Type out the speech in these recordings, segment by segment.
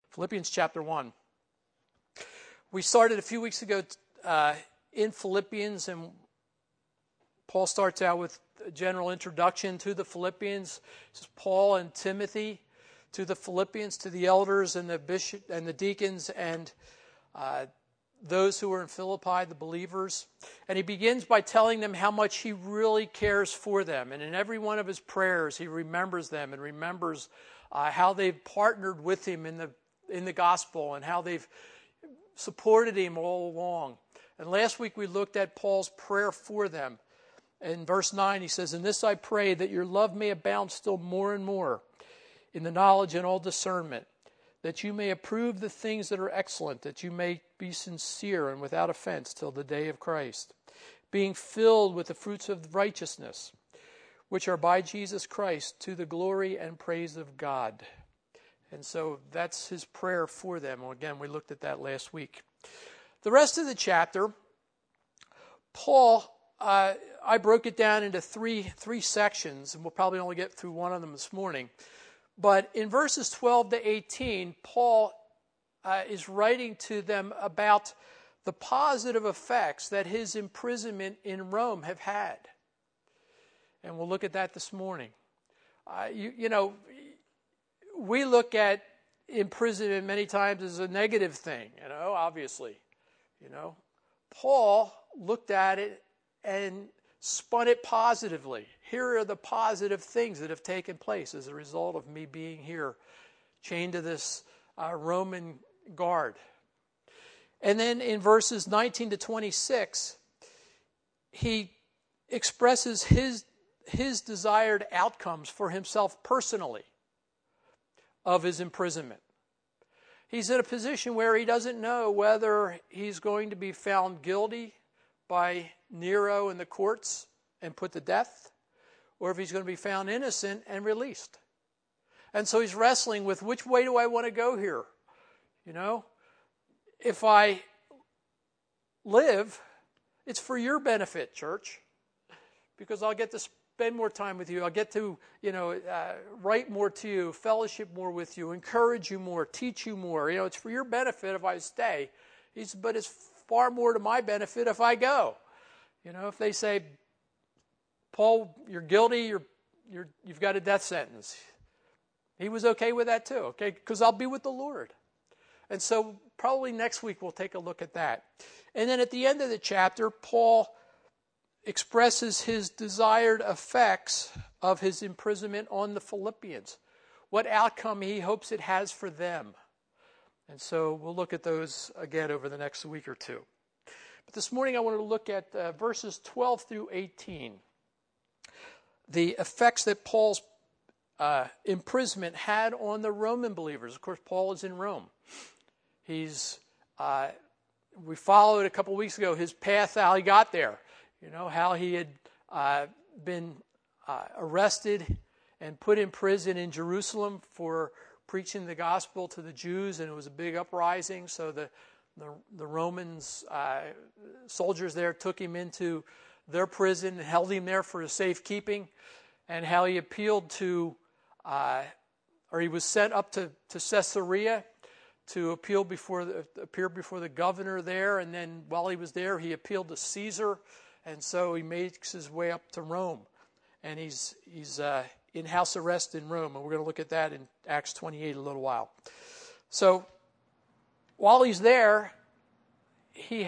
Philippians chapter 1. We started a few weeks ago in Philippians, and Paul starts out with a general introduction to the Philippians. This is Paul and Timothy to the Philippians, to the elders and the bishop and the deacons and those who were in Philippi, the believers. And he begins by telling them how much he really cares for them. And in every one of his prayers, he remembers them and remembers how they've partnered with him in the gospel and how they've supported him all along. And last week we looked at Paul's prayer for them. In verse 9 he says, "In this I pray, that your love may abound still more and more in the knowledge and all discernment, that you may approve the things that are excellent, that you may be sincere and without offense till the day of Christ, being filled with the fruits of righteousness, which are by Jesus Christ, to the glory and praise of God." And so that's his prayer for them. Well, again, we looked at that last week. The rest of the chapter, Paul, I broke it down into three sections, and we'll probably only get through one of them this morning. But in verses 12 to 18, Paul is writing to them about the positive effects that his imprisonment in Rome have had. And we'll look at that this morning. We look at imprisonment many times as a negative thing, obviously. Paul looked at it and spun it positively. Here are the positive things that have taken place as a result of me being here, chained to this Roman guard. And then in verses 19 to 26, he expresses his desired outcomes for himself personally of his imprisonment. He's in a position where he doesn't know whether he's going to be found guilty by Nero in the courts and put to death, or if he's going to be found innocent and released. And so he's wrestling with, which way do I want to go here? If I live, it's for your benefit, church, because I'll get to spend more time with you. I'll get to, write more to you, fellowship more with you, encourage you more, teach you more. It's for your benefit if I stay. But it's far more to my benefit if I go. If they say, Paul, you're guilty, you've got a death sentence. He was okay with that too, okay? Because I'll be with the Lord. And so probably next week we'll take a look at that. And then at the end of the chapter, Paul expresses his desired effects of his imprisonment on the Philippians, what outcome he hopes it has for them. And so we'll look at those again over the next week or two. But this morning I wanted to look at verses 12 through 18, the effects that Paul's imprisonment had on the Roman believers. Of course, Paul is in Rome. We followed a couple weeks ago his path, how he got there. How he had been arrested and put in prison in Jerusalem for preaching the gospel to the Jews, and it was a big uprising. So the Romans, soldiers there, took him into their prison and held him there for safekeeping, and how he appealed to, he was sent up to Caesarea to appear before the governor there, and then while he was there, he appealed to Caesar. And so he makes his way up to Rome, and he's in house arrest in Rome, and we're going to look at that in Acts 28 a little while. So while he's there, he's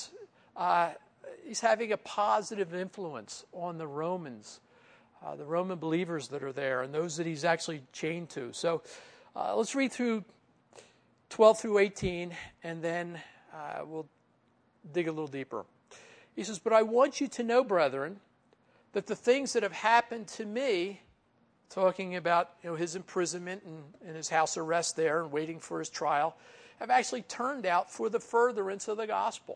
having a positive influence on the Romans, the Roman believers that are there, and those that he's actually chained to. So let's read through 12 through 18, and then we'll dig a little deeper. He says, "But I want you to know, brethren, that the things that have happened to me," talking about his imprisonment and his house arrest there and waiting for his trial, have actually turned out for the furtherance of the gospel.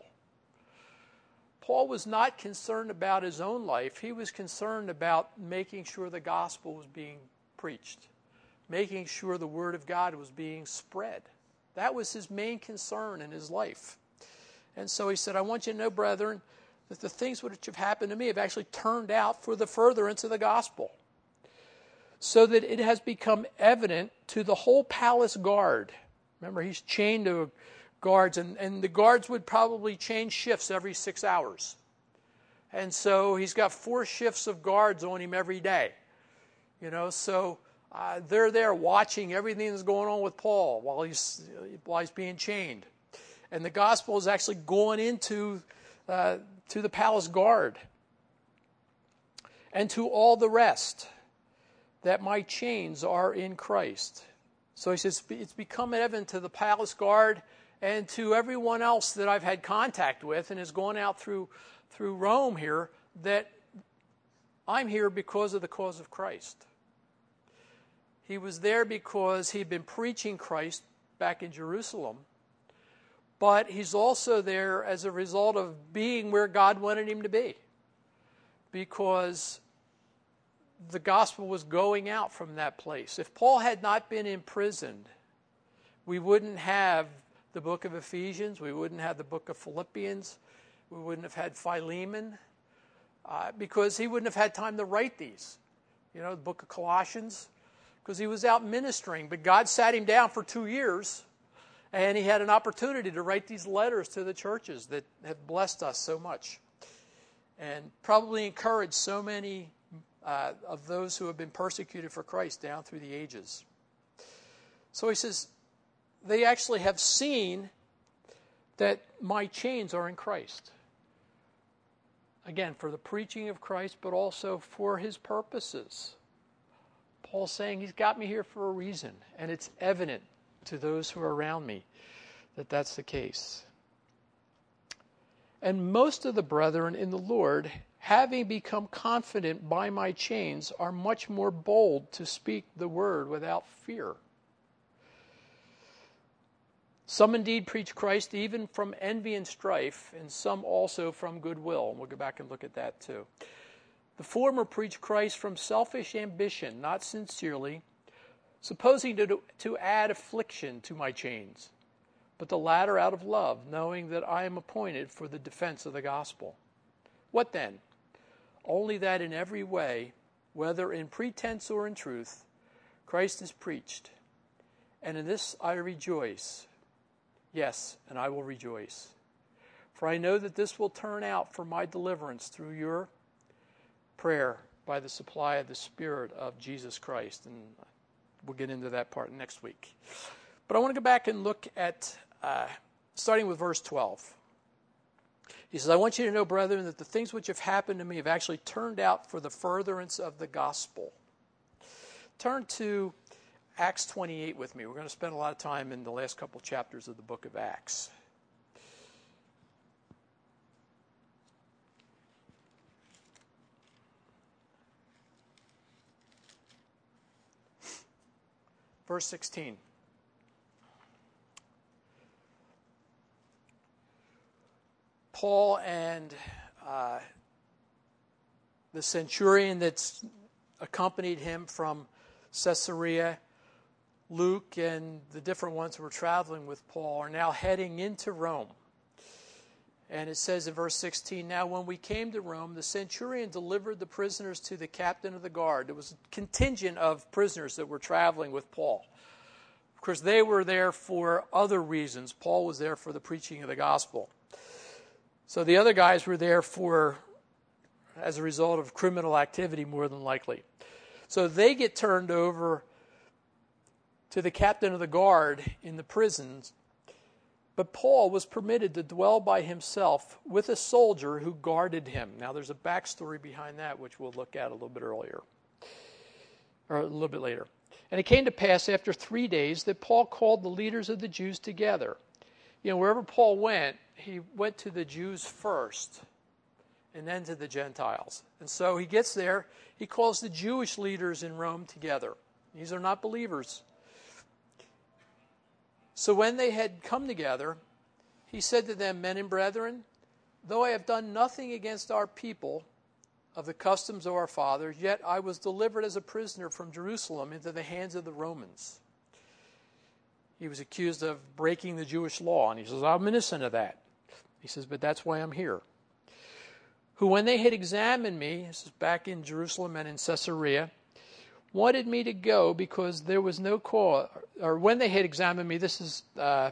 Paul was not concerned about his own life. He was concerned about making sure the gospel was being preached, making sure the word of God was being spread. That was his main concern in his life. And so he said, "I want you to know, brethren, that the things which have happened to me have actually turned out for the furtherance of the gospel, so that it has become evident to the whole palace guard Remember, he's chained to guards, and the guards would probably change shifts every 6 hours. And so he's got 4 shifts of guards on him every day. So they're there watching everything that's going on with Paul while he's being chained. And the gospel is actually going into to the palace guard and to all the rest that my chains are in Christ. So he says, it's become evident to the palace guard and to everyone else that I've had contact with and is going out through Rome here that I'm here because of the cause of Christ. He was there because he'd been preaching Christ back in Jerusalem, but he's also there as a result of being where God wanted him to be, because the gospel was going out from that place. If Paul had not been imprisoned, we wouldn't have the book of Ephesians, we wouldn't have the book of Philippians, we wouldn't have had Philemon, because he wouldn't have had time to write these. The book of Colossians, because he was out ministering. But God sat him down for 2 years, and he had an opportunity to write these letters to the churches that have blessed us so much and probably encouraged so many of those who have been persecuted for Christ down through the ages. So he says, they actually have seen that my chains are in Christ. Again, for the preaching of Christ, but also for his purposes. Paul's saying he's got me here for a reason, and it's evident to those who are around me that that's the case. And most of the brethren in the Lord, having become confident by my chains, are much more bold to speak the word without fear. Some indeed preach Christ even from envy and strife, and some also from goodwill. And we'll go back and look at that too. The former preach Christ from selfish ambition, not sincerely, supposing to add affliction to my chains, but the latter out of love, knowing that I am appointed for the defense of the gospel. What then? Only that in every way, whether in pretense or in truth, Christ is preached. And in this I rejoice. Yes, and I will rejoice. For I know that this will turn out for my deliverance through your prayer by the supply of the Spirit of Jesus Christ. And we'll get into that part next week. But I want to go back and look at, starting with verse 12. He says, I want you to know, brethren, that the things which have happened to me have actually turned out for the furtherance of the gospel. Turn to Acts 28 with me. We're going to spend a lot of time in the last couple chapters of the book of Acts. Verse 16. Paul and the centurion that's accompanied him from Caesarea, Luke, and the different ones who were traveling with Paul are now heading into Rome. And it says in verse 16, now when we came to Rome, the centurion delivered the prisoners to the captain of the guard. There was a contingent of prisoners that were traveling with Paul. Of course, they were there for other reasons. Paul was there for the preaching of the gospel. So the other guys were there as a result of criminal activity, more than likely. So they get turned over to the captain of the guard in the prisons. But Paul was permitted to dwell by himself with a soldier who guarded him. Now, there's a backstory behind that, which we'll look at a little bit later. And it came to pass after 3 days that Paul called the leaders of the Jews together. Wherever Paul went, he went to the Jews first and then to the Gentiles. And so he gets there, he calls the Jewish leaders in Rome together. These are not believers. So when they had come together, he said to them, men and brethren, though I have done nothing against our people of the customs of our fathers, yet I was delivered as a prisoner from Jerusalem into the hands of the Romans. He was accused of breaking the Jewish law, and he says, I'm innocent of that. He says, but that's why I'm here. Who when they had examined me, this is back in Jerusalem and in Caesarea, wanted me to go because there was no cause, or when they had examined me, this is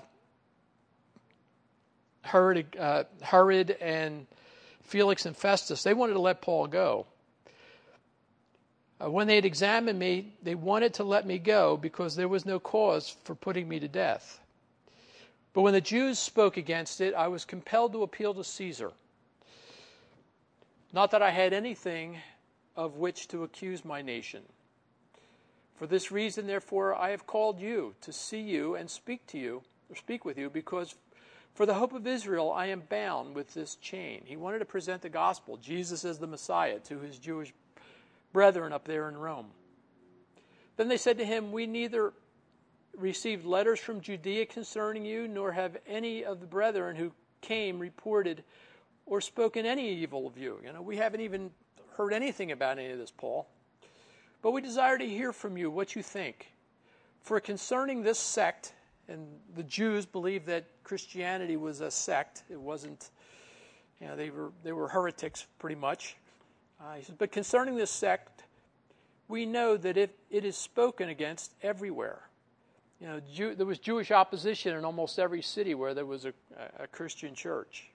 Herod and Felix and Festus, they wanted to let Paul go. When they had examined me, they wanted to let me go because there was no cause for putting me to death. But when the Jews spoke against it, I was compelled to appeal to Caesar. Not that I had anything of which to accuse my nation. For this reason, therefore, I have called you to see you and speak with you, because for the hope of Israel I am bound with this chain. He wanted to present the gospel, Jesus as the Messiah, to his Jewish brethren up there in Rome. Then they said to him, we neither received letters from Judea concerning you, nor have any of the brethren who came reported or spoken any evil of you. We haven't even heard anything about any of this, Paul. But we desire to hear from you what you think. For concerning this sect, and the Jews believed that Christianity was a sect. It wasn't, they were heretics pretty much. He says, but concerning this sect, we know that it is spoken against everywhere. There was Jewish opposition in almost every city where there was a Christian church.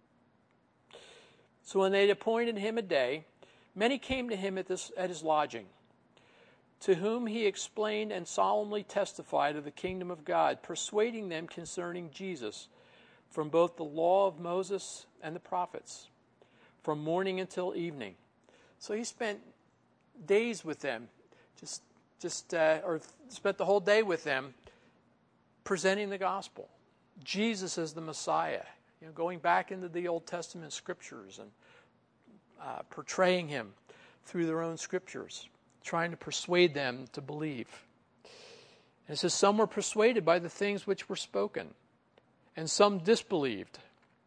So when they had appointed him a day, many came to him at his lodging, to whom he explained and solemnly testified of the kingdom of God, persuading them concerning Jesus from both the law of Moses and the prophets, from morning until evening. So he spent days with them, or spent the whole day with them, presenting the gospel. Jesus as the Messiah, going back into the Old Testament scriptures and portraying him through their own scriptures, trying to persuade them to believe. And it says, some were persuaded by the things which were spoken, and some disbelieved.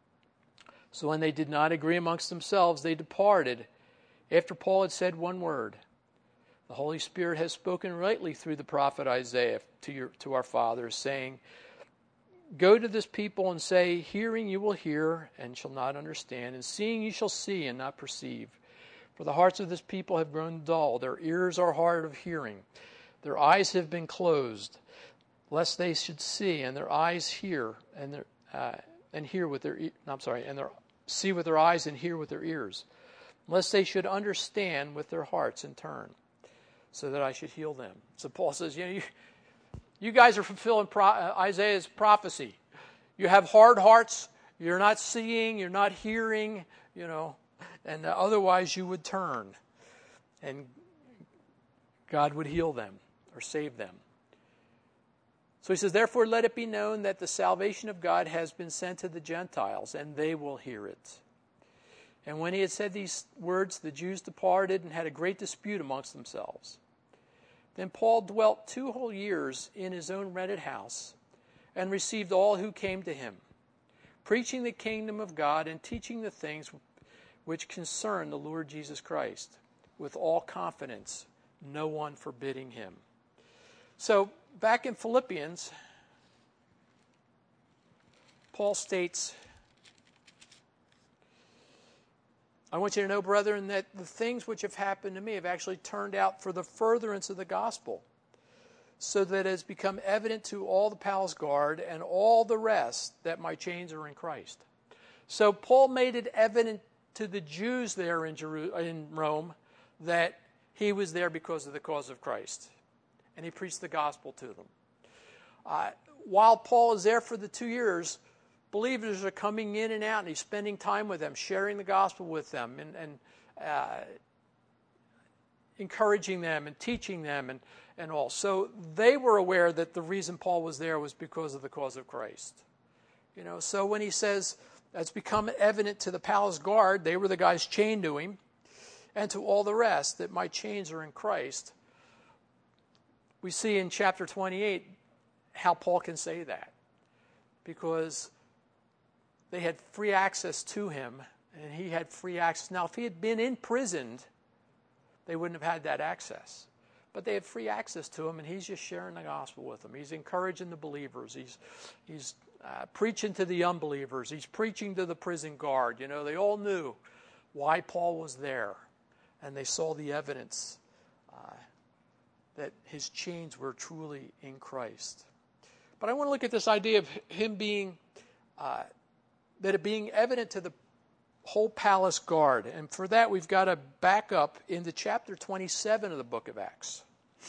So when they did not agree amongst themselves, they departed after Paul had said one word. The Holy Spirit has spoken rightly through the prophet Isaiah to our fathers, saying, go to this people and say, hearing you will hear and shall not understand, and seeing you shall see and not perceive. For the hearts of this people have grown dull, their ears are hard of hearing, their eyes have been closed, lest they should see, and their eyes hear, and hear with their see with their eyes and hear with their ears, lest they should understand with their hearts and turn, so that I should heal them. So Paul says, you guys are fulfilling Isaiah's prophecy. You have hard hearts. You're not seeing. You're not hearing. And otherwise you would turn, and God would heal them or save them. So he says, therefore let it be known that the salvation of God has been sent to the Gentiles, and they will hear it. And when he had said these words, the Jews departed and had a great dispute amongst themselves. Then Paul dwelt 2 whole years in his own rented house, and received all who came to him, preaching the kingdom of God and teaching the things which concern the Lord Jesus Christ, with all confidence, no one forbidding him. So back in Philippians, Paul states, I want you to know, brethren, that the things which have happened to me have actually turned out for the furtherance of the gospel, so that it has become evident to all the palace guard and all the rest that my chains are in Christ. So Paul made it evident to the Jews there in Rome that he was there because of the cause of Christ. And he preached the gospel to them. While Paul is there for the 2 years, believers are coming in and out, and he's spending time with them, sharing the gospel with them, and encouraging them and teaching them and all. So they were aware that the reason Paul was there was because of the cause of Christ. So when he says, it's become evident to the palace guard, they were the guys chained to him, and to all the rest that my chains are in Christ. We see in chapter 28 how Paul can say that, because they had free access to him, and he had free access. Now, if he had been imprisoned, they wouldn't have had that access. But they had free access to him, and he's just sharing the gospel with them. He's encouraging the believers. He's preaching to the unbelievers. He's preaching to the prison guard. They all knew why Paul was there, and they saw the evidence that his chains were truly in Christ. But I want to look at this idea of him being, that it being evident to the whole palace guard. And for that, we've got to back up into chapter 27 of the book of Acts.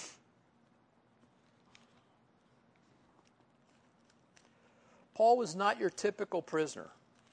Paul was not your typical prisoner.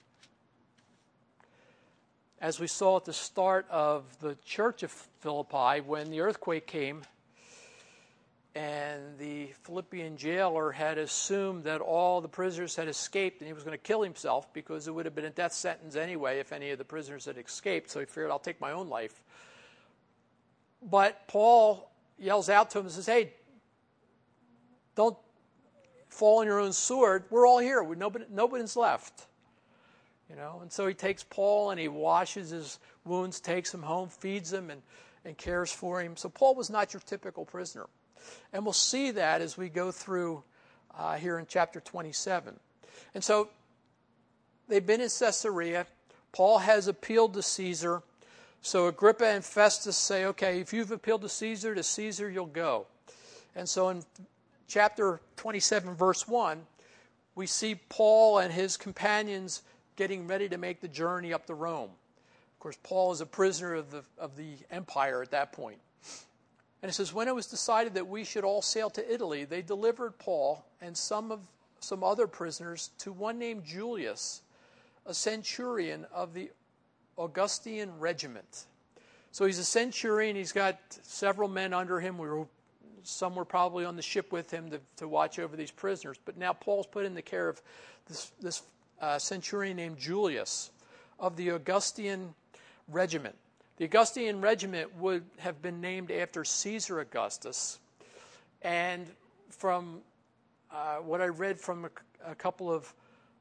As we saw at the start of the church of Philippi, when the earthquake came and the Philippian jailer had assumed that all the prisoners had escaped and he was going to kill himself because it would have been a death sentence anyway if any of the prisoners had escaped, so he figured, I'll take my own life. But Paul yells out to him and says, hey, don't fall on your own sword. We're all here. Nobody's left. And so he takes Paul and he washes his wounds, takes him home, feeds him, and cares for him. So Paul was not your typical prisoner. And we'll see that as we go through here in chapter 27. And so they've been in Caesarea. Paul has appealed to Caesar. So Agrippa and Festus say, okay, if you've appealed to Caesar you'll go. And so in chapter 27, verse 1, we see Paul and his companions getting ready to make the journey up to Rome. Of course, Paul is a prisoner of the empire at that point. And it says, when it was decided that we should all sail to Italy, they delivered Paul and some other prisoners to one named Julius, a centurion of the Augustan regiment. So he's a centurion. He's got several men under him. Some were probably on the ship with him to watch over these prisoners. But now Paul's put in the care of this centurion named Julius of the Augustan regiment. The Augustan regiment would have been named after Caesar Augustus. And from what I read from a couple of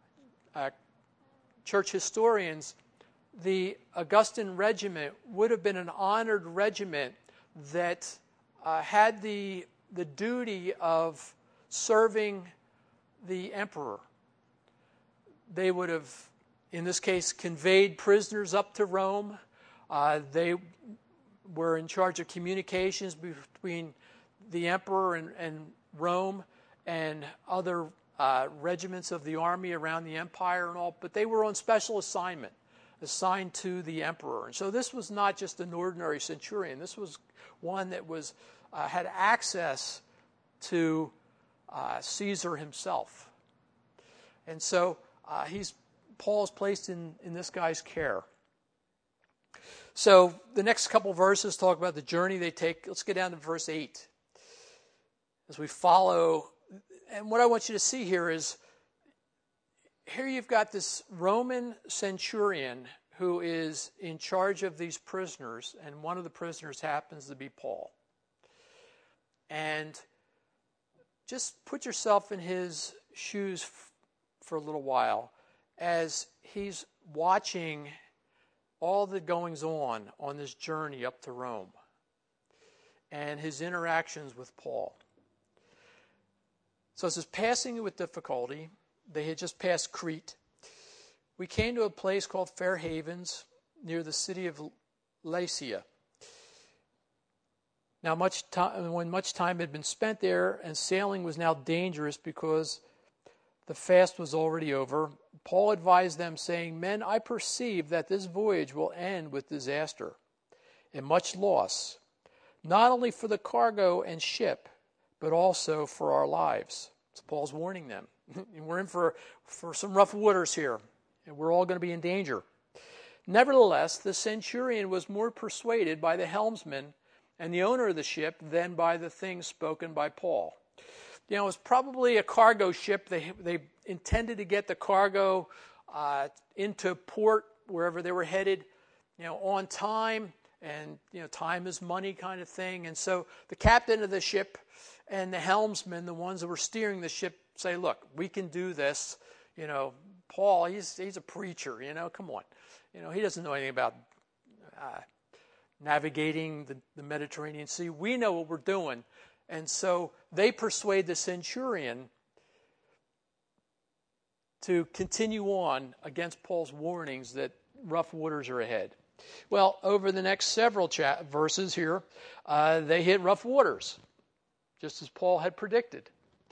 church historians, the Augustan regiment would have been an honored regiment that had the duty of serving the emperor. They would have, in this case, conveyed prisoners up to Rome. They were in charge of communications between the emperor and Rome and other regiments of the army around the empire and all, but they were on special assignment, assigned to the emperor. And so this was not just an ordinary centurion. This was one that was had access to Caesar himself. And so Paul's placed in this guy's care. So the next couple verses talk about the journey they take. Let's get down to verse 8. As we follow, and what I want you to see here is, here you've got this Roman centurion who is in charge of these prisoners, and one of the prisoners happens to be Paul. And just put yourself in his shoes for a little while as he's watching all the goings on this journey up to Rome and his interactions with Paul. So it says, passing it with difficulty, they had just passed Crete. We came to a place called Fair Havens near the city of Lasea. Now, when much time had been spent there and sailing was now dangerous because the fast was already over, Paul advised them, saying, men, I perceive that this voyage will end with disaster and much loss, not only for the cargo and ship, but also for our lives. So Paul's warning them. We're in for some rough waters here, and we're all going to be in danger. Nevertheless, the centurion was more persuaded by the helmsman and the owner of the ship than by the things spoken by Paul. It was probably a cargo ship. They intended to get the cargo into port, wherever they were headed, on time. And, time is money kind of thing. And so the captain of the ship and the helmsman, the ones that were steering the ship, say, look, we can do this. Paul, he's a preacher, come on. He doesn't know anything about navigating the Mediterranean Sea. We know what we're doing. And so they persuade the centurion to continue on against Paul's warnings that rough waters are ahead. Well, over the next several verses here, they hit rough waters. just as Paul had predicted.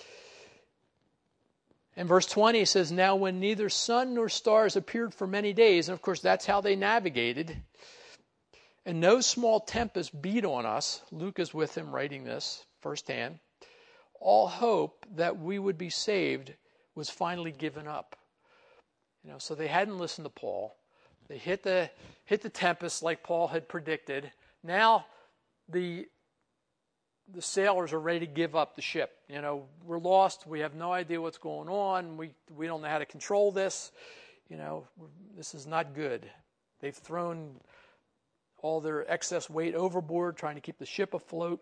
In verse 20, it says, now when neither sun nor stars appeared for many days, and of course that's how they navigated, and no small tempest beat on us, Luke is with him writing this firsthand, all hope that we would be saved was finally given up. So they hadn't listened to Paul. They hit the tempest like Paul had predicted. Now the sailors are ready to give up the ship. We're lost. We have no idea what's going on. We don't know how to control this. This is not good. They've thrown all their excess weight overboard, trying to keep the ship afloat.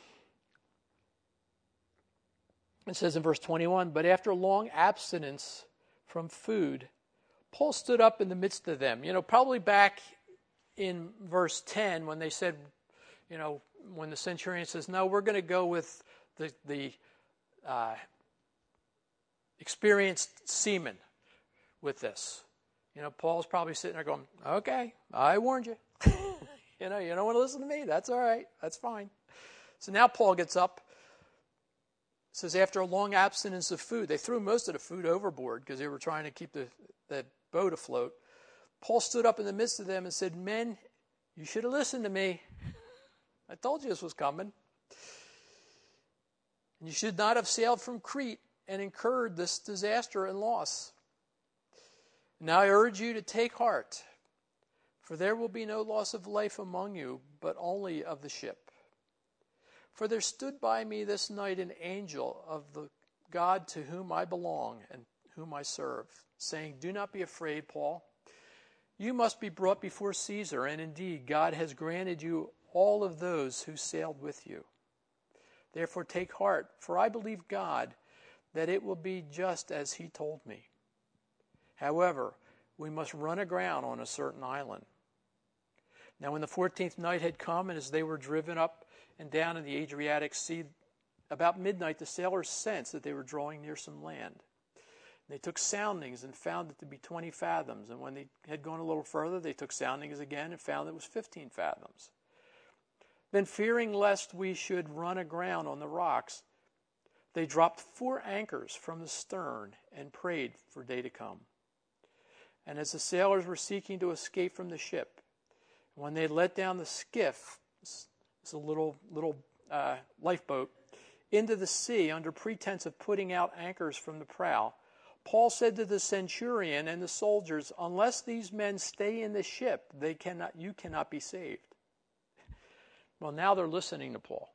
It says in verse 21, but after long abstinence from food, Paul stood up in the midst of them. Probably back in verse 10 when they said, when the centurion says, no, we're going to go with the experienced seaman with this. Paul's probably sitting there going, okay, I warned you. You don't want to listen to me. That's all right. That's fine. So now Paul gets up. It says, after a long abstinence of food, they threw most of the food overboard because they were trying to keep the boat afloat. Paul stood up in the midst of them and said, men, you should have listened to me. I told you this was coming. And you should not have sailed from Crete and incurred this disaster and loss. Now I urge you to take heart, for there will be no loss of life among you, but only of the ship. For there stood by me this night an angel of the God to whom I belong and whom I serve, saying, do not be afraid, Paul. You must be brought before Caesar, and indeed God has granted you all of those who sailed with you. Therefore take heart, for I believe God that it will be just as he told me. However, we must run aground on a certain island. Now when the 14th night had come, and as they were driven up and down in the Adriatic Sea, about midnight the sailors sensed that they were drawing near some land. They took soundings and found it to be 20 fathoms. And when they had gone a little further, they took soundings again and found it was 15 fathoms. Then, fearing lest we should run aground on the rocks, they dropped 4 anchors from the stern and prayed for day to come. And as the sailors were seeking to escape from the ship, when they had let down the skiff, it's a little lifeboat, into the sea under pretense of putting out anchors from the prow, Paul said to the centurion and the soldiers, unless these men stay in the ship, you cannot be saved. Well, now they're listening to Paul.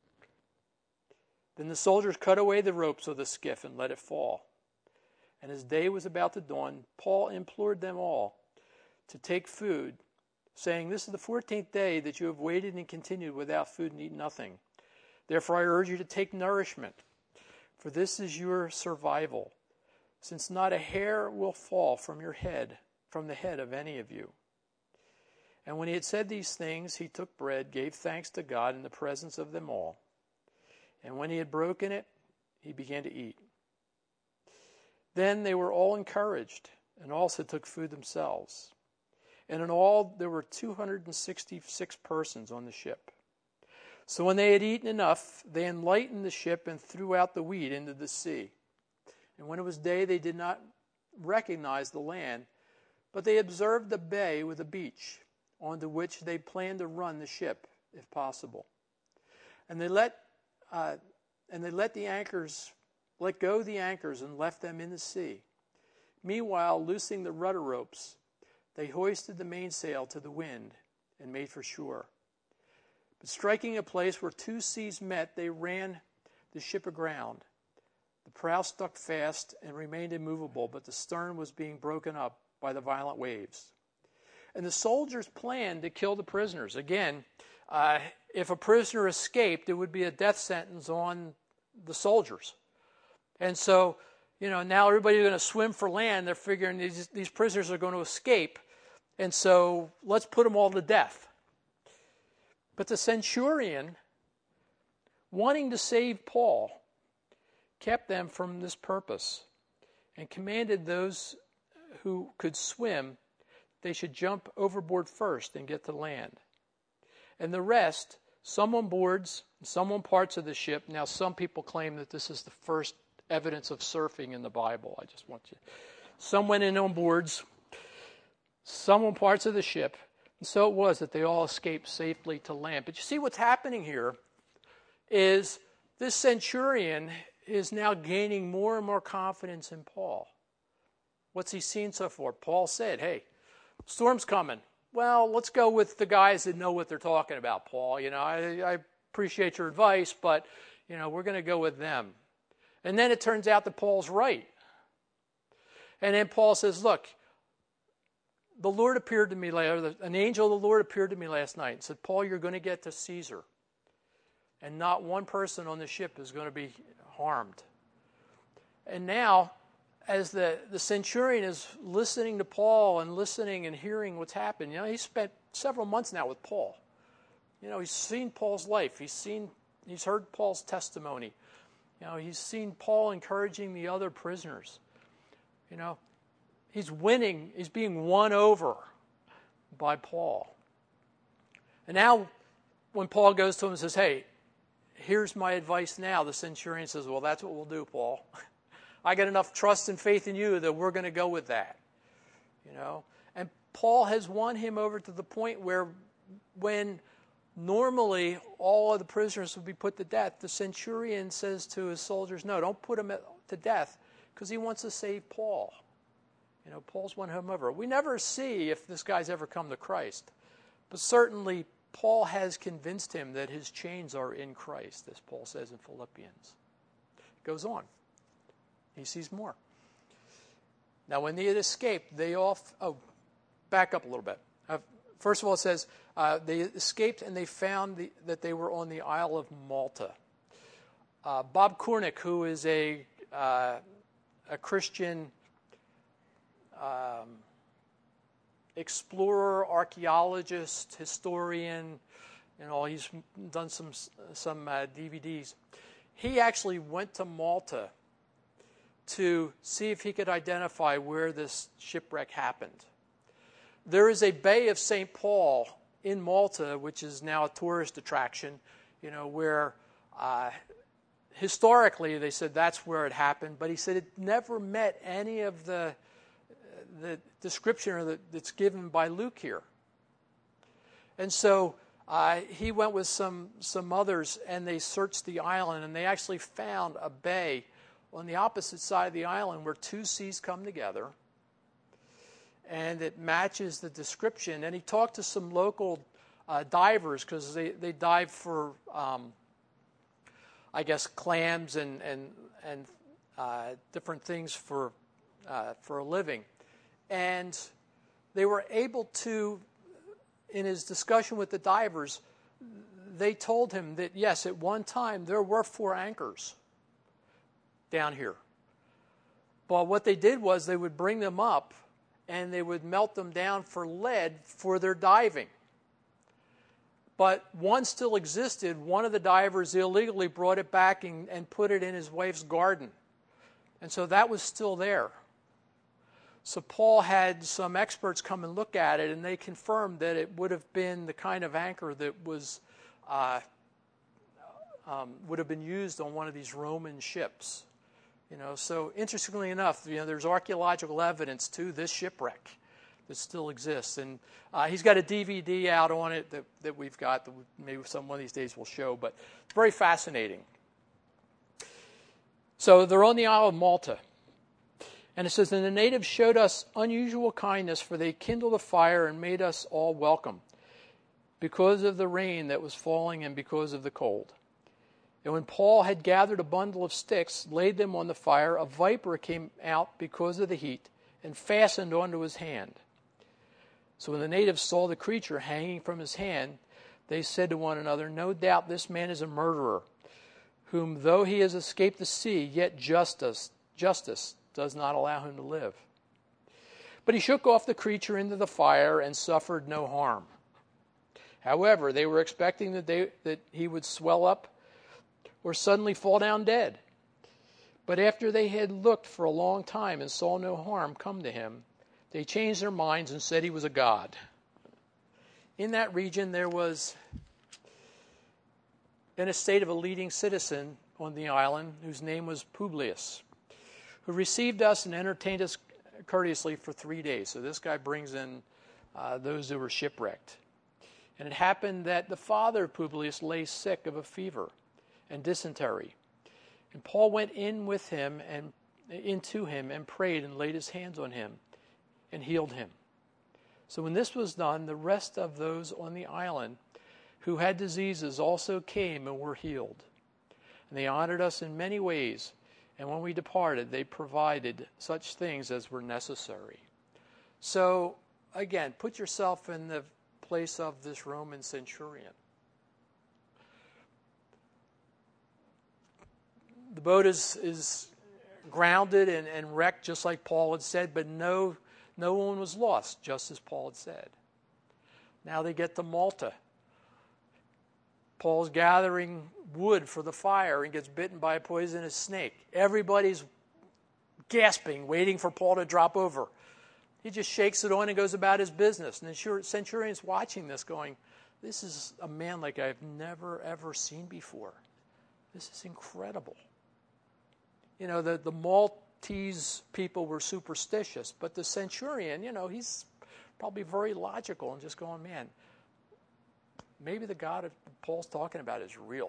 Then the soldiers cut away the ropes of the skiff and let it fall. And as day was about to dawn, Paul implored them all to take food, saying, this is the 14th day that you have waited and continued without food and eaten nothing. Therefore I urge you to take nourishment, for this is your survival, since not a hair will fall from the head of any of you. And when he had said these things, he took bread, gave thanks to God in the presence of them all. And when he had broken it, he began to eat. Then they were all encouraged, and also took food themselves. And in all there were 266 persons on the ship. So when they had eaten enough, they enlightened the ship and threw out the wheat into the sea. And when it was day, they did not recognize the land, but they observed the bay with a beach, onto which they planned to run the ship, if possible. And they let go the anchors and left them in the sea. Meanwhile, loosing the rudder ropes, they hoisted the mainsail to the wind and made for shore. But striking a place where 2 seas met, they ran the ship aground. The prow stuck fast and remained immovable, but the stern was being broken up by the violent waves. And the soldiers planned to kill the prisoners. Again, if a prisoner escaped, it would be a death sentence on the soldiers. And so, now everybody's going to swim for land. They're figuring these prisoners are going to escape. And so let's put them all to death. But the centurion, wanting to save Paul, kept them from this purpose and commanded those who could swim, they should jump overboard first and get to land. And the rest, some on boards, some on parts of the ship. Now, some people claim that this is the first evidence of surfing in the Bible. I just want you. Some went in on boards, some on parts of the ship. And so it was that they all escaped safely to land. But you see what's happening here is this centurion is now gaining more and more confidence in Paul. What's he seen so far? Paul said, hey, storm's coming. Well, let's go with the guys that know what they're talking about, Paul. I appreciate your advice, but, we're going to go with them. And then it turns out that Paul's right. And then Paul says, look, the Lord appeared to me, an angel of the Lord appeared to me last night and said, Paul, you're going to get to Caesar. And not one person on the ship is going to be harmed. And now, as the centurion is listening to Paul and listening and hearing what's happened, he's spent several months now with Paul. He's seen Paul's life. He's heard Paul's testimony. He's seen Paul encouraging the other prisoners. He's winning. He's being won over by Paul. And now, when Paul goes to him and says, hey, here's my advice now, the centurion says, well, that's what we'll do, Paul. I got enough trust and faith in you that we're going to go with that. And Paul has won him over to the point where when normally all of the prisoners would be put to death, the centurion says to his soldiers, no, don't put him to death because he wants to save Paul. Paul's won him over. We never see if this guy's ever come to Christ. But certainly Paul has convinced him that his chains are in Christ, as Paul says in Philippians. It goes on. He sees more. Now, when they had escaped, back up a little bit. First of all, it says they escaped and they found that they were on the Isle of Malta. Bob Cornick, who is a Christian explorer, archaeologist, historian, he's done some DVDs. He actually went to Malta to see if he could identify where this shipwreck happened. There is a Bay of St. Paul in Malta, which is now a tourist attraction, where historically they said that's where it happened, but he said it never met any of the description that's given by Luke here. And so he went with some others, and they searched the island, and they actually found a bay on the opposite side of the island where two seas come together, and it matches the description. And he talked to some local divers because they dive for, clams and different things for a living. And they were able to, in his discussion with the divers, they told him that, yes, at one time there were 4 anchors down here. But what they did was they would bring them up and they would melt them down for lead for their diving. But one still existed. One of the divers illegally brought it back and put it in his wife's garden. And so that was still there. So Paul had some experts come and look at it, and they confirmed that it would have been the kind of anchor that was would have been used on one of these Roman ships. So interestingly enough, there's archaeological evidence to this shipwreck that still exists, and he's got a DVD out on it that we've got that maybe one of these days we'll show. But it's very fascinating. So they're on the Isle of Malta. And it says, and the natives showed us unusual kindness, for they kindled a fire and made us all welcome, because of the rain that was falling and because of the cold. And when Paul had gathered a bundle of sticks, laid them on the fire, a viper came out because of the heat and fastened onto his hand. So when the natives saw the creature hanging from his hand, they said to one another, no doubt this man is a murderer, whom though he has escaped the sea, yet justice does not allow him to live. But he shook off the creature into the fire and suffered no harm. However, they were expecting that he would swell up or suddenly fall down dead. But after they had looked for a long time and saw no harm come to him, they changed their minds and said he was a god. In that region there was in a state of a leading citizen on the island whose name was Publius, who received us and entertained us courteously for 3 days. So this guy brings in those who were shipwrecked. And it happened that the father of Publius lay sick of a fever and dysentery. And Paul went in with him and into him and prayed and laid his hands on him and healed him. So when this was done, the rest of those on the island who had diseases also came and were healed. And they honored us in many ways. And when we departed, they provided such things as were necessary. So, again, put yourself in the place of this Roman centurion. The boat is grounded and wrecked, just like Paul had said, but no one was lost, just as Paul had said. Now they get to Malta. Paul's gathering wood for the fire and gets bitten by a poisonous snake. Everybody's gasping, waiting for Paul to drop over. He just shakes it on and goes about his business. And the centurion's watching this going, this is a man like I've never, ever seen before. This is incredible. You know, the Maltese people were superstitious, but the centurion, he's probably very logical and just going, man, maybe the God Paul's talking about is real.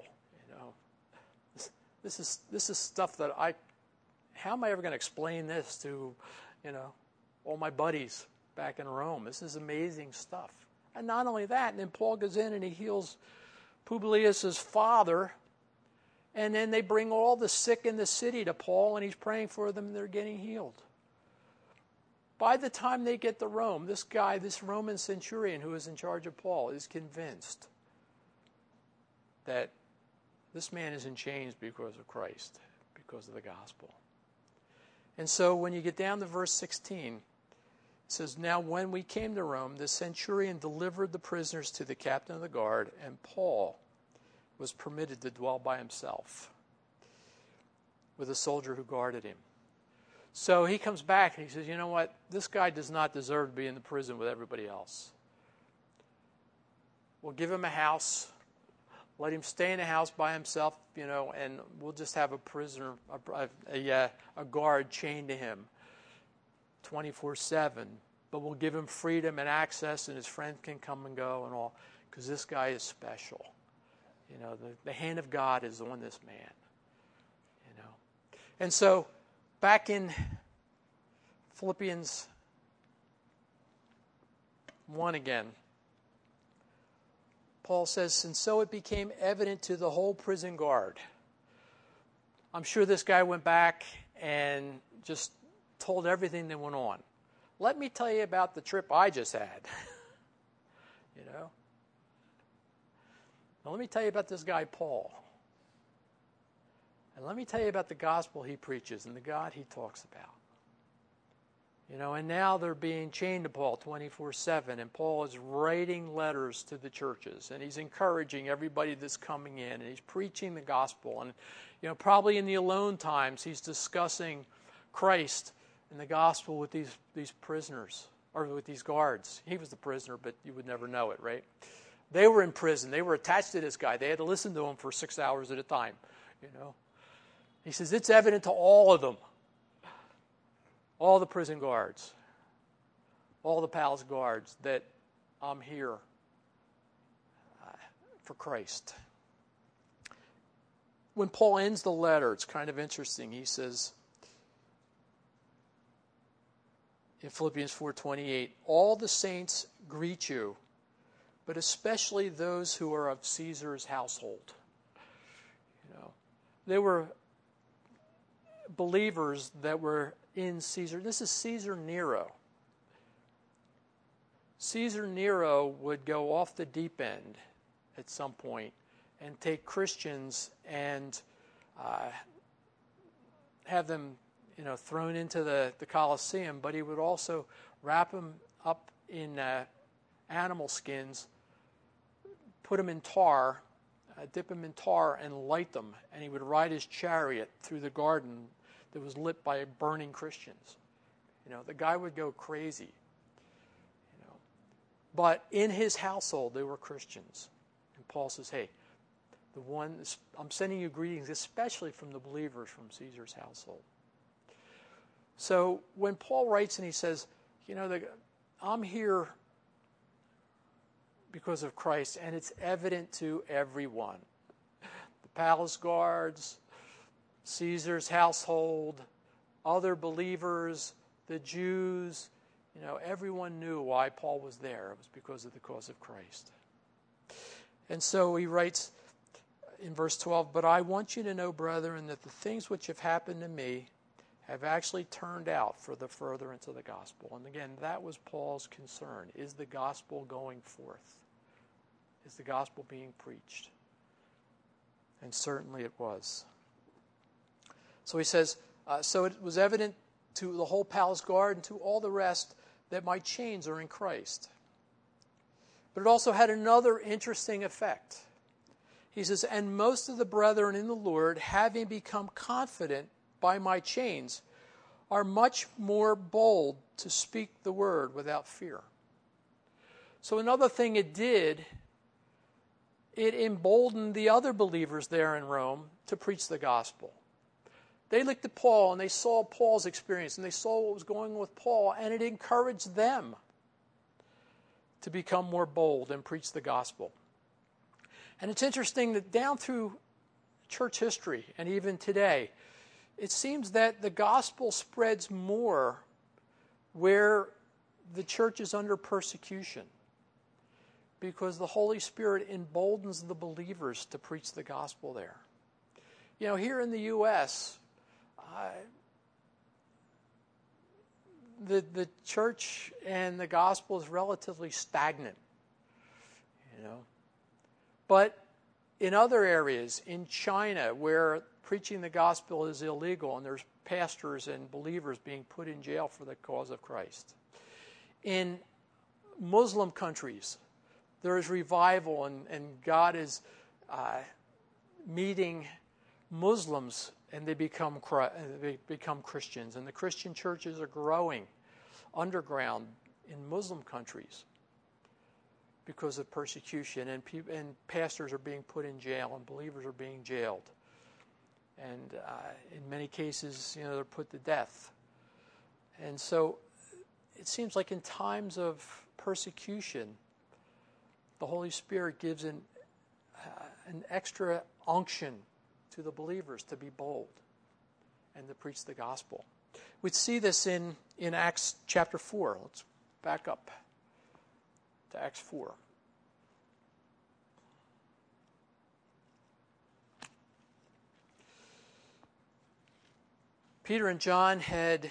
This is stuff that how am I ever going to explain this to, all my buddies back in Rome? This is amazing stuff. And not only that, and then Paul goes in and he heals Publius' father, and then they bring all the sick in the city to Paul, and he's praying for them, and they're getting healed. By the time they get to Rome, this Roman centurion who is in charge of Paul, is convinced that this man is in chains because of Christ, because of the gospel. And so when you get down to verse 16, it says, now when we came to Rome, the centurion delivered the prisoners to the captain of the guard, and Paul was permitted to dwell by himself with a soldier who guarded him. So he comes back and he says, you know what? This guy does not deserve to be in the prison with everybody else. We'll give him a house. Let him stay in a house by himself, and we'll just have a prisoner, a guard chained to him 24/7. But we'll give him freedom and access, and his friend can come and go and all, because this guy is special. The hand of God is on this man. And so, back in Philippians 1 again, Paul says, and so it became evident to the whole prison guard. I'm sure this guy went back and just told everything that went on. Let me tell you about the trip I just had. Now let me tell you about this guy, Paul. And let me tell you about the gospel he preaches and the God he talks about. And now they're being chained to Paul 24/7, and Paul is writing letters to the churches, and he's encouraging everybody that's coming in, and he's preaching the gospel. And, probably in the alone times, he's discussing Christ and the gospel with these prisoners, or with these guards. He was the prisoner, but you would never know it, right? They were in prison. They were attached to this guy. They had to listen to him for 6 hours at a time, He says, it's evident to all of them. All the prison guards, all the palace guards, that I'm here for Christ. When Paul ends the letter, it's kind of interesting. He says in Philippians 4:28, all the saints greet you, but especially those who are of Caesar's household. They were believers that were in Caesar. This is Caesar Nero. Caesar Nero would go off the deep end at some point and take Christians and have them, thrown into the Colosseum, but he would also wrap them up in animal skins, put them in tar, dip them in tar and light them, and he would ride his chariot through the garden that was lit by burning Christians. The guy would go crazy. But in his household, they were Christians. And Paul says, hey, I'm sending you greetings, especially from the believers from Caesar's household. So when Paul writes and he says, I'm here because of Christ, and it's evident to everyone. The palace guards, Caesar's household, other believers, the Jews, everyone knew why Paul was there. It was because of the cause of Christ. And so he writes in verse 12, "But I want you to know, brethren, that the things which have happened to me have actually turned out for the furtherance of the gospel." And again, that was Paul's concern. Is the gospel going forth? Is the gospel being preached? And certainly it was. So he says, so it was evident to the whole palace guard and to all the rest that my chains are in Christ. But it also had another interesting effect. He says, "And most of the brethren in the Lord, having become confident by my chains, are much more bold to speak the word without fear." So another thing it did, it emboldened the other believers there in Rome to preach the gospel. They looked at Paul and they saw Paul's experience and they saw what was going on with Paul, and it encouraged them to become more bold and preach the gospel. And it's interesting that down through church history and even today, it seems that the gospel spreads more where the church is under persecution, because the Holy Spirit emboldens the believers to preach the gospel there. Here in the U.S., the church and the gospel is relatively stagnant, But in other areas, in China, where preaching the gospel is illegal and there's pastors and believers being put in jail for the cause of Christ. In Muslim countries, there is revival and God is meeting Muslims, and they become Christians. And the Christian churches are growing underground in Muslim countries because of persecution, and pastors are being put in jail and believers are being jailed. And in many cases, they're put to death. And so it seems like in times of persecution, the Holy Spirit gives an extra unction to the believers to be bold and to preach the gospel. We see this in Acts chapter 4. Let's back up to Acts 4. Peter and John had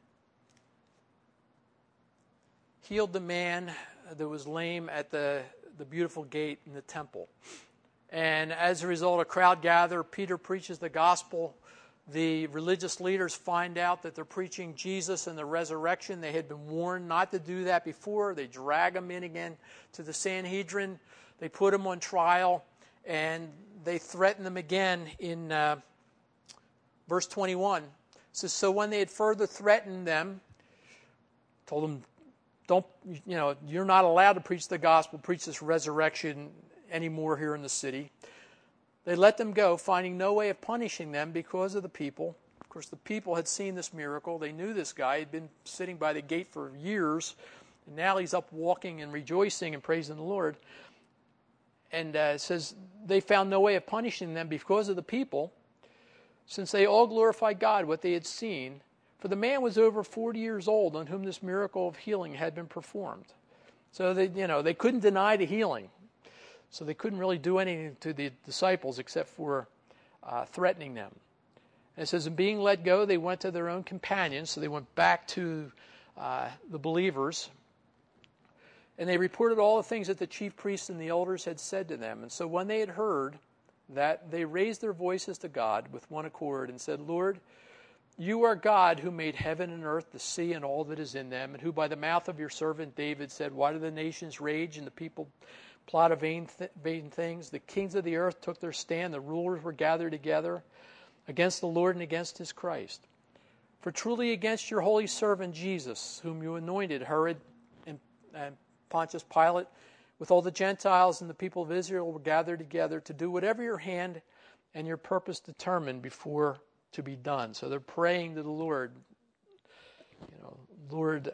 healed the man that was lame at the beautiful gate in the temple. And as a result, a crowd gathered. Peter preaches the gospel. The religious leaders find out that they're preaching Jesus and the resurrection. They had been warned not to do that before. They drag him in again to the Sanhedrin. They put him on trial, and they threaten him again in verse 21. It says, "So when they had further threatened them, told them, you're not allowed to preach the gospel, preach this resurrection anymore here in the city. They let them go, finding no way of punishing them because of the people." Of course, the people had seen this miracle. They knew this guy. He'd been sitting by the gate for years, and now he's up walking and rejoicing and praising the Lord. And it says they found no way of punishing them because of the people, since they all glorified God what they had seen. For the man was over 40 years old on whom this miracle of healing had been performed. So they couldn't deny the healing. So they couldn't really do anything to the disciples except for threatening them. And it says, "And being let go, they went to their own companions." So they went back to the believers. And they reported all the things that the chief priests and the elders had said to them. And so when they had heard that, they raised their voices to God with one accord and said, "Lord, you are God who made heaven and earth, the sea, and all that is in them, and who by the mouth of your servant David said, 'Why do the nations rage and the people plot of vain things? The kings of the earth took their stand, the rulers were gathered together against the Lord and against his Christ. For truly against your holy servant Jesus, whom you anointed, Herod and Pontius Pilate, with all the Gentiles and the people of Israel were gathered together to do whatever your hand and your purpose determined before to be done. So they're praying to the Lord, Lord,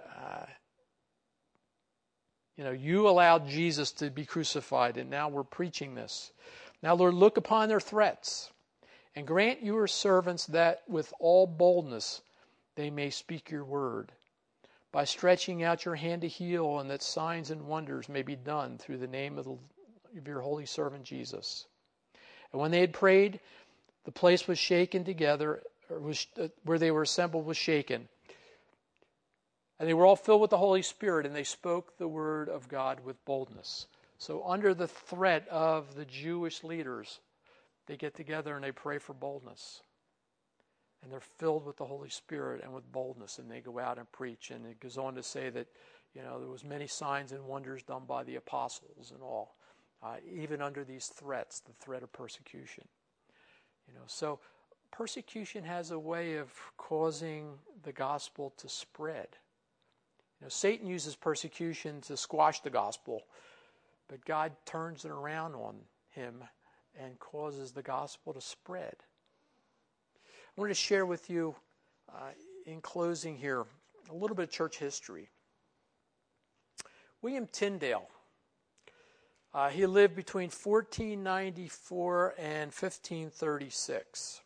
you allowed Jesus to be crucified, and now we're preaching this. Now, Lord, look upon their threats, and grant your servants that with all boldness they may speak your word, by stretching out your hand to heal, and that signs and wonders may be done through the name of your holy servant Jesus. And when they had prayed, the place was shaken together, where they were assembled was shaken. And they were all filled with the Holy Spirit, and they spoke the word of God with boldness. So under the threat of the Jewish leaders, they get together and they pray for boldness. And they're filled with the Holy Spirit and with boldness, and they go out and preach. And it goes on to say that, there was many signs and wonders done by the apostles and all, even under these threats, the threat of persecution. So persecution has a way of causing the gospel to spread. Satan uses persecution to squash the gospel, but God turns it around on him and causes the gospel to spread. I wanted to share with you, in closing here, a little bit of church history. William Tyndale, he lived between 1494 and 1536.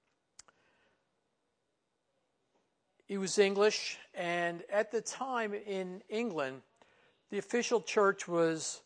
He was English, and at the time in England, the official church was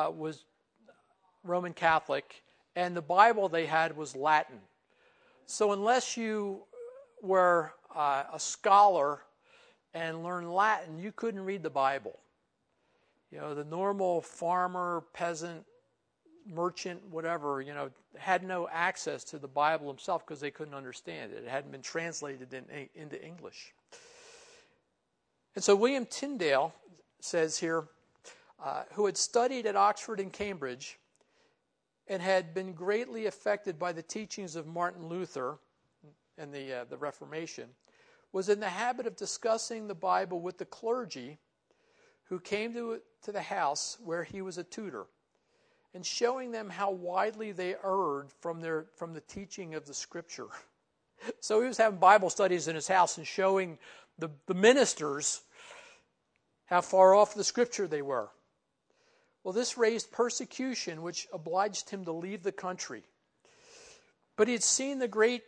Roman Catholic, and the Bible they had was Latin. So unless you were a scholar and learned Latin, you couldn't read the Bible. The normal farmer, peasant, merchant, whatever, had no access to the Bible himself because they couldn't understand it. It hadn't been translated into English. And so William Tyndale says here, who had studied at Oxford and Cambridge and had been greatly affected by the teachings of Martin Luther and the Reformation, was in the habit of discussing the Bible with the clergy who came to the house where he was a tutor, and showing them how widely they erred from the teaching of the Scripture. So he was having Bible studies in his house and showing the ministers how far off the Scripture they were. Well, this raised persecution, which obliged him to leave the country. But he had seen the great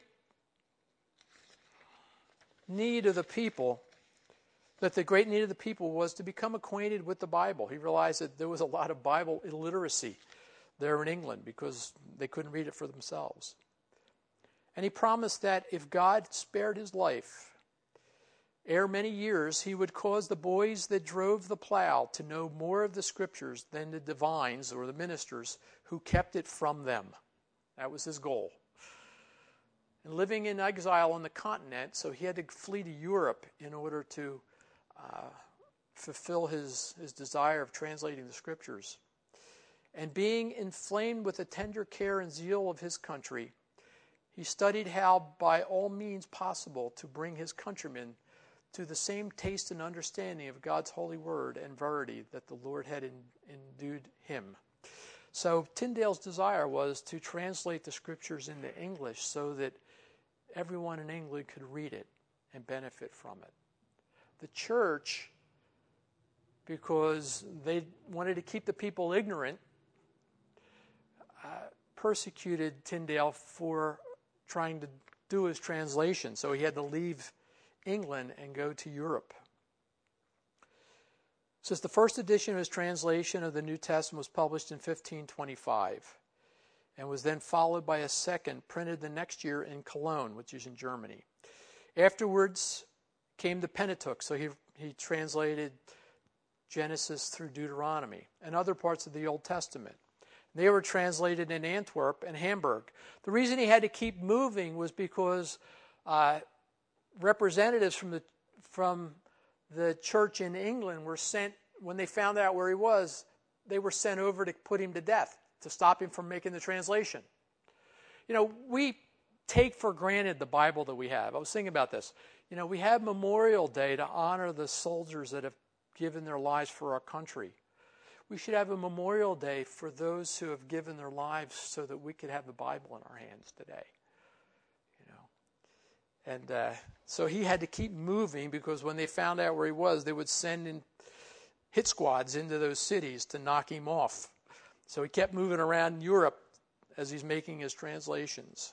need of the people, that the great need of the people was to become acquainted with the Bible. He realized that there was a lot of Bible illiteracy there in England because they couldn't read it for themselves. And he promised that if God spared his life, ere many years, he would cause the boys that drove the plow to know more of the Scriptures than the divines or the ministers who kept it from them. That was his goal. And living in exile on the continent, so he had to flee to Europe in order to fulfill his desire of translating the Scriptures. And being inflamed with the tender care and zeal of his country, he studied how by all means possible to bring his countrymen to the same taste and understanding of God's holy word and verity that the Lord had endued him. So Tyndale's desire was to translate the Scriptures into English so that everyone in England could read it and benefit from it. The church, because they wanted to keep the people ignorant, persecuted Tyndale for trying to do his translation. So he had to leave England and go to Europe. It says the first edition of his translation of the New Testament was published in 1525 and was then followed by a second printed the next year in Cologne, which is in Germany. Afterwards came the Pentateuch, so he translated Genesis through Deuteronomy and other parts of the Old Testament. They were translated in Antwerp and Hamburg. The reason he had to keep moving was because representatives from the church in England were sent, when they found out where he was, they were sent over to put him to death, to stop him from making the translation. We take for granted the Bible that we have. I was thinking about this. We have Memorial Day to honor the soldiers that have given their lives for our country. We should have a memorial day for those who have given their lives so that we could have the Bible in our hands today. And so he had to keep moving, because when they found out where he was, they would send in hit squads into those cities to knock him off. So he kept moving around Europe as he's making his translations.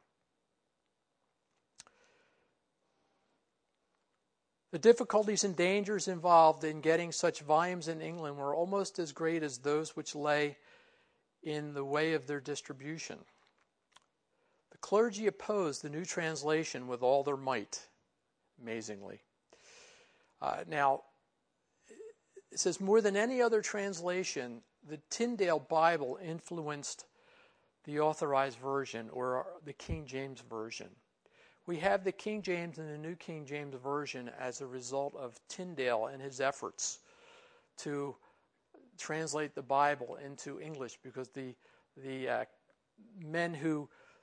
The difficulties and dangers involved in getting such volumes in England were almost as great as those which lay in the way of their distribution. The clergy opposed the new translation with all their might, amazingly. Now, it says, more than any other translation, the Tyndale Bible influenced the Authorized Version, or the King James Version. We have the King James and the New King James Version as a result of Tyndale and his efforts to translate the Bible into English, because the men who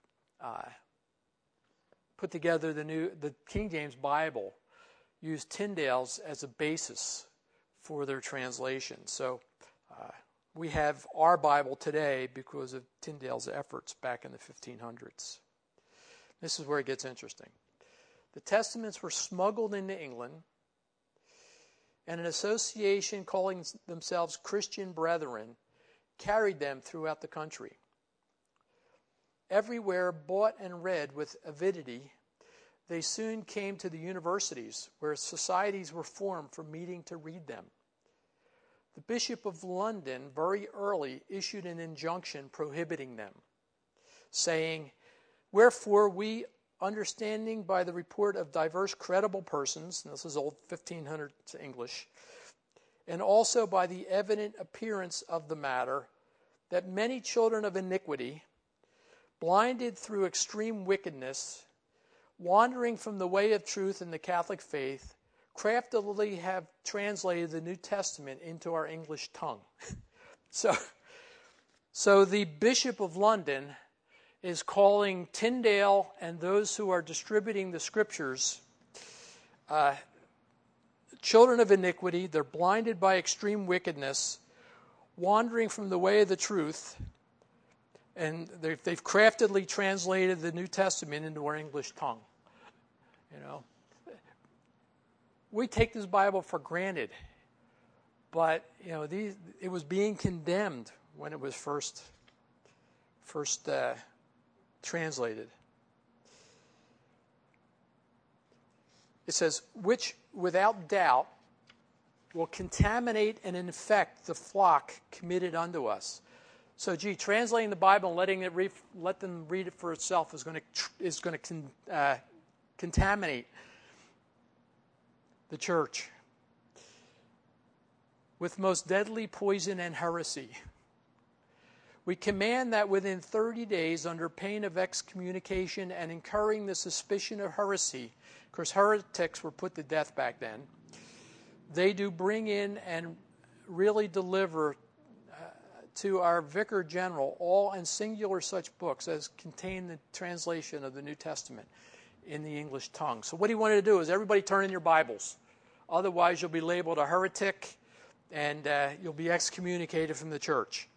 put together the King James Bible used Tyndale's as a basis for their translation. So we have our Bible today because of Tyndale's efforts back in the 1500s. This is where it gets interesting. The Testaments were smuggled into England, and an association calling themselves Christian Brethren carried them throughout the country. Everywhere bought and read with avidity, they soon came to the universities, where societies were formed for meeting to read them. The Bishop of London very early issued an injunction prohibiting them, saying, "Wherefore we, understanding by the report of diverse credible persons," and this is old 1500s English, "and also by the evident appearance of the matter, that many children of iniquity, blinded through extreme wickedness, wandering from the way of truth in the Catholic faith, craftily have translated the New Testament into our English tongue." So the Bishop of London is calling Tyndale and those who are distributing the Scriptures children of iniquity. They're blinded by extreme wickedness, wandering from the way of the truth, and they've craftily translated the New Testament into our English tongue. We take this Bible for granted, but it was being condemned when it was first translated. It says, "which without doubt will contaminate and infect the flock committed unto us." So, translating the Bible and let them read it for itself is going to contaminate the church with most deadly poison and heresy. We command that within 30 days, under pain of excommunication and incurring the suspicion of heresy, because heretics were put to death back then, they do bring in and really deliver to our Vicar General all and singular such books as contain the translation of the New Testament in the English tongue. So what he wanted to do is everybody turn in your Bibles. Otherwise, you'll be labeled a heretic and you'll be excommunicated from the church.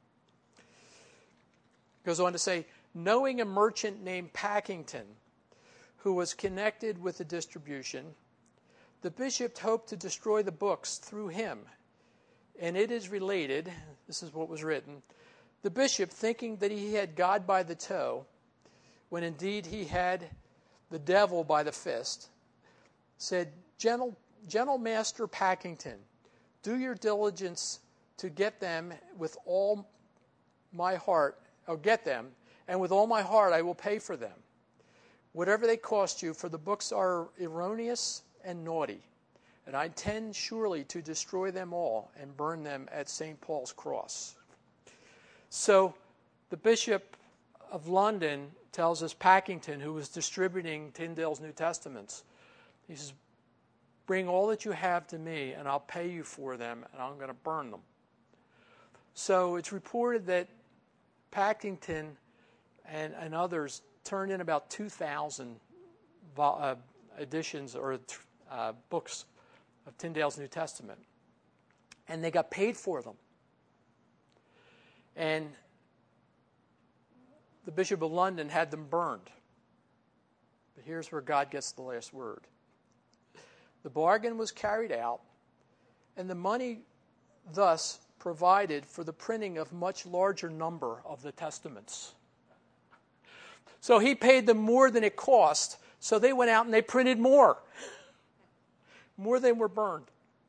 Goes on to say, knowing a merchant named Packington who was connected with the distribution, the bishop hoped to destroy the books through him. And it is related, this is what was written, the bishop, thinking that he had God by the toe, when indeed he had the devil by the fist, said, Gentle Master Packington, do your diligence to get them with all my heart, or get them, and with all my heart I will pay for them, whatever they cost you, for the books are erroneous and naughty, and I intend surely to destroy them all and burn them at St. Paul's cross. So the Bishop of London tells us Packington, who was distributing Tyndale's New Testaments, he says, bring all that you have to me and I'll pay you for them and I'm going to burn them. So it's reported that Packington and others turned in about 2,000 editions or books of Tyndale's New Testament. And they got paid for them. And the Bishop of London had them burned. But here's where God gets the last word. The bargain was carried out, and the money thus provided for the printing of much larger number of the testaments. So he paid them more than it cost, so they went out and they printed more. More than were burned.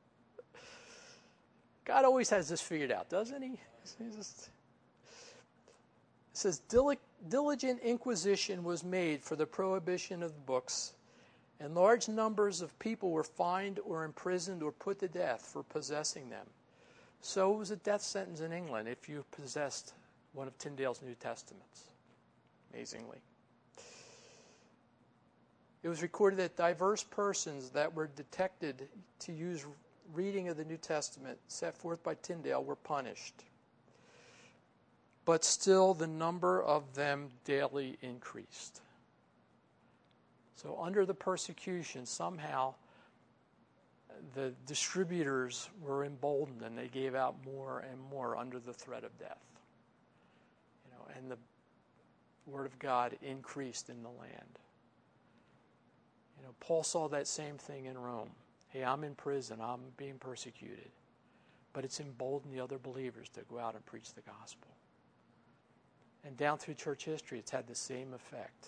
God always has this figured out, doesn't he? It says, diligent inquisition was made for the prohibition of the books, and large numbers of people were fined or imprisoned or put to death for possessing them. So it was a death sentence in England if you possessed one of Tyndale's New Testaments, amazingly. It was recorded that diverse persons that were detected to use reading of the New Testament set forth by Tyndale were punished. But still the number of them daily increased. So under the persecution, somehow the distributors were emboldened and they gave out more and more under the threat of death. And the word of God increased in the land. Paul saw that same thing in Rome. Hey, I'm in prison. I'm being persecuted. But it's emboldened the other believers to go out and preach the gospel. And down through church history, it's had the same effect.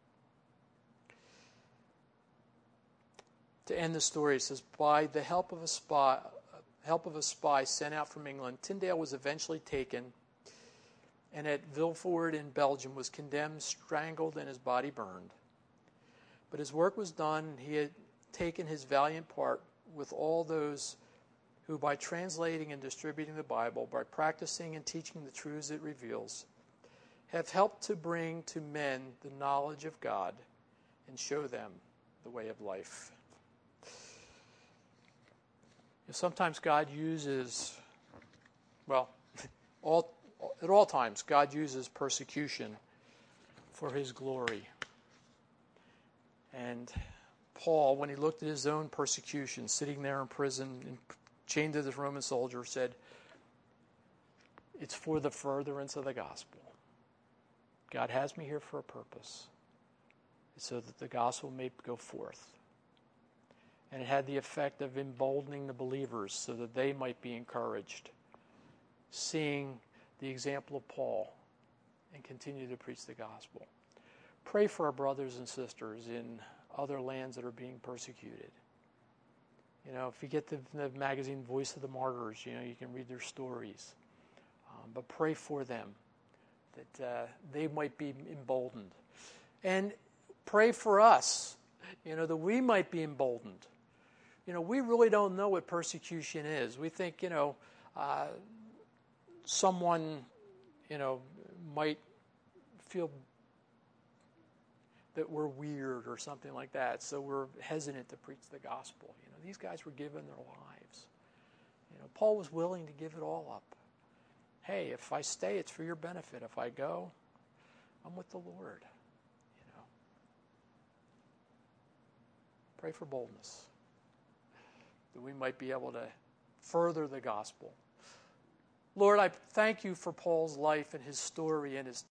To end the story, it says, by the help of a spy sent out from England, Tyndale was eventually taken, and at Vilvoorde in Belgium was condemned, strangled, and his body burned. But his work was done, and he had taken his valiant part with all those who, by translating and distributing the Bible, by practicing and teaching the truths it reveals, have helped to bring to men the knowledge of God and show them the way of life. Sometimes God uses, at all times, God uses persecution for his glory. And Paul, when he looked at his own persecution, sitting there in prison and chained to this Roman soldier, said, it's for the furtherance of the gospel. God has me here for a purpose, so that the gospel may go forth. And it had the effect of emboldening the believers so that they might be encouraged, seeing the example of Paul and continue to preach the gospel. Pray for our brothers and sisters in other lands that are being persecuted. If you get the magazine Voice of the Martyrs, you can read their stories. But pray for them, that they might be emboldened. And pray for us, that we might be emboldened. We really don't know what persecution is. We think, someone, might feel that we're weird or something like that, so we're hesitant to preach the gospel. These guys were given their lives. Paul was willing to give it all up. Hey, if I stay, it's for your benefit. If I go, I'm with the Lord. Pray for boldness, that we might be able to further the gospel. Lord, I thank you for Paul's life and his story and his